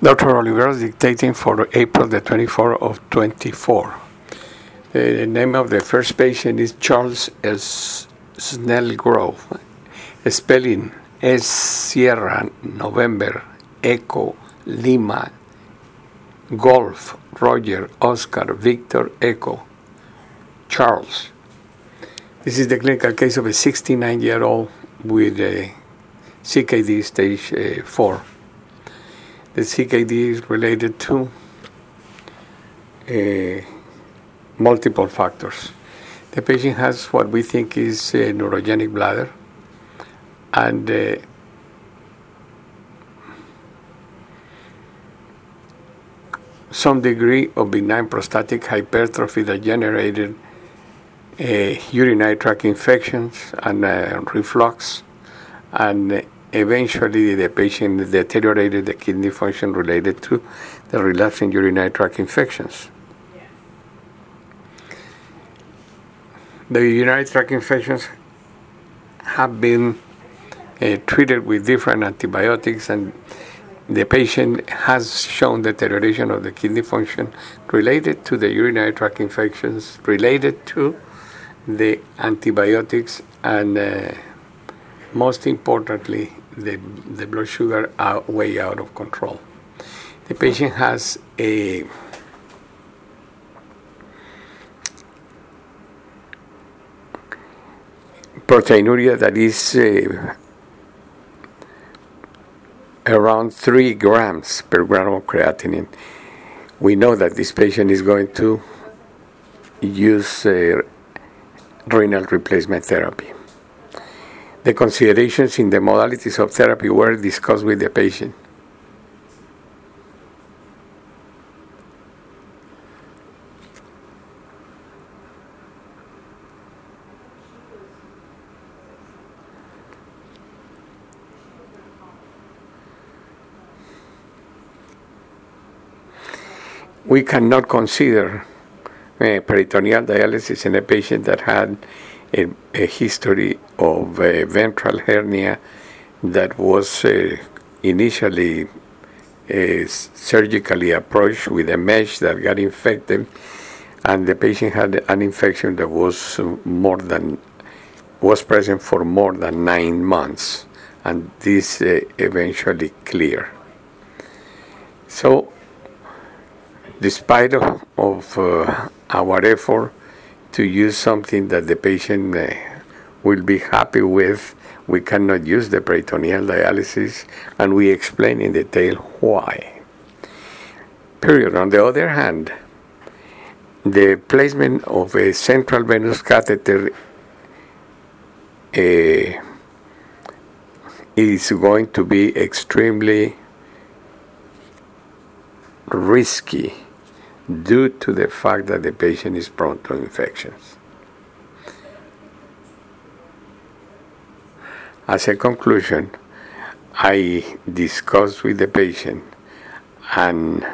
Dr. Oliveros dictating for April the 24th of 24. The name of the first patient is Charles S. Snellgrove. Spelling S. Sierra, November, Echo, Lima, Golf, Roger, Oscar, Victor, Echo. Charles. This is the clinical case of a 69-year-old with a CKD stage 4. The CKD is related to multiple factors. The patient has what we think is a neurogenic bladder and some degree of benign prostatic hypertrophy that generated urinary tract infections and reflux, and eventually the patient deteriorated the kidney function related to the relapsing urinary tract infections. The urinary tract infections have been treated with different antibiotics, and the patient has shown deterioration of the kidney function related to the urinary tract infections, related to the antibiotics, and most importantly, the blood sugar are way out of control. The patient has a proteinuria that is around 3 grams per gram of creatinine. We know that this patient is going to use renal replacement therapy. The considerations in the modalities of therapy were discussed with the patient. We cannot consider peritoneal dialysis in a patient that had a history of ventral hernia that was initially surgically approached with a mesh that got infected, and the patient had an infection that was present for more than 9 months, and this eventually cleared. So, despite of our effort to use something that the patient will be happy with, we cannot use the peritoneal dialysis, and we explain in detail why. Period. On the other hand, the placement of a central venous catheter is going to be extremely risky due to the fact that the patient is prone to infections. As a conclusion, I discussed with the patient, and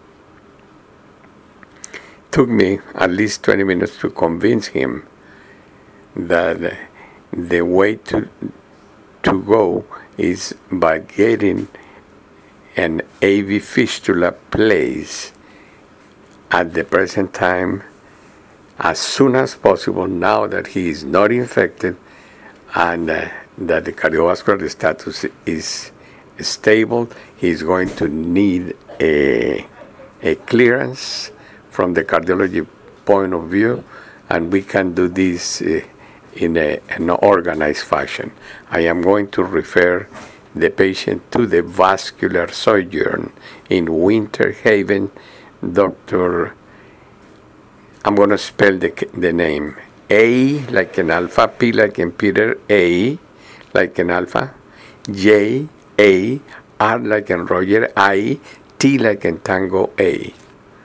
took me at least 20 minutes to convince him that the way to go is by getting an AV fistula placed at the present time as soon as possible, now that he is not infected and that the cardiovascular status is stable. He is going to need a clearance from the cardiology point of view, and we can do this in an organized fashion. I am going to refer the patient to the vascular surgeon in Winter Haven, Dr. I'm going to spell the name. A like an alpha, P like in Peter, A like an alpha, J, A, R like in Roger, I, T like in Tango, A.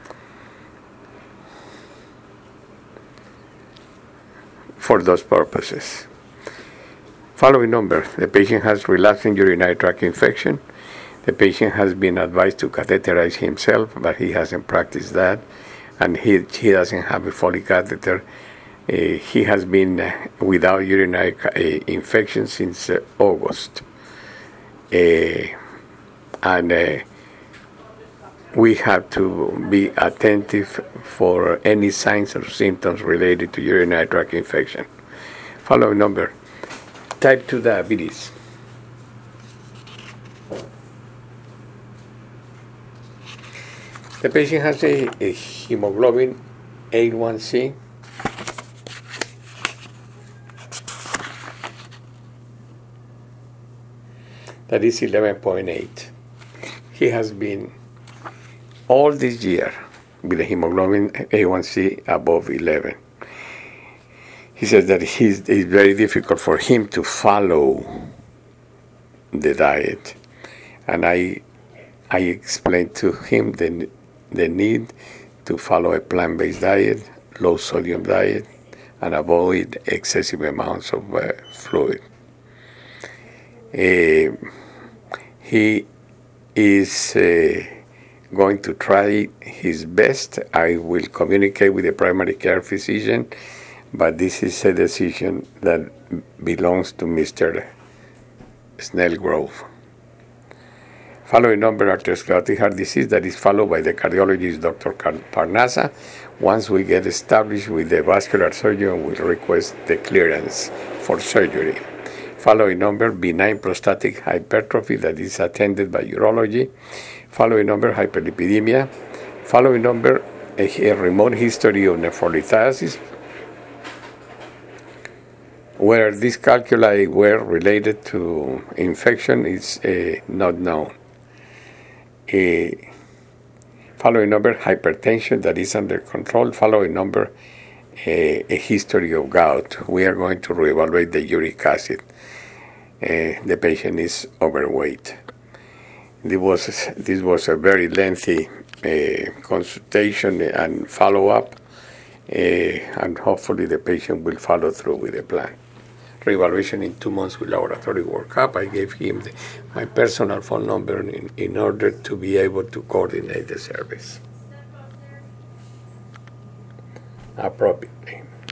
For those purposes. Following number: the patient has relapsing urinary tract infection. The patient has been advised to catheterize himself, but he hasn't practiced that, and he doesn't have a Foley catheter. He has been without urinary infection since August. And we have to be attentive for any signs or symptoms related to urinary tract infection. Following number, type 2 diabetes. The patient has a hemoglobin A1C that is 11.8. He has been all this year with a hemoglobin A1C above 11. He says that it's very difficult for him to follow the diet. And I explained to him the need to follow a plant-based diet, low-sodium diet, and avoid excessive amounts of fluid. He is going to try his best. I will communicate with the primary care physician, but this is a decision that belongs to Mr. Snellgrove. Following number, arteriosclerotic heart disease that is followed by the cardiologist Dr. Parnasa. Once we get established with the vascular surgeon, we'll request the clearance for surgery. Following number, benign prostatic hypertrophy that is attended by urology. Following number, hyperlipidemia. Following number, a remote history of nephrolithiasis, where these calculi were related to infection is not known. Following number, hypertension that is under control. Following number, a history of gout. We are going to reevaluate the uric acid. The patient is overweight. This was a very lengthy consultation and follow-up, and hopefully the patient will follow through with the plan. Reevaluation in 2 months with laboratory workup. I gave him my personal phone number in order to be able to coordinate the service appropriately.